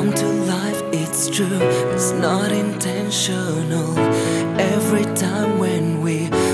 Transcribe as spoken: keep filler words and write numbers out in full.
come to life, it's true, it's not intentional. Every time when we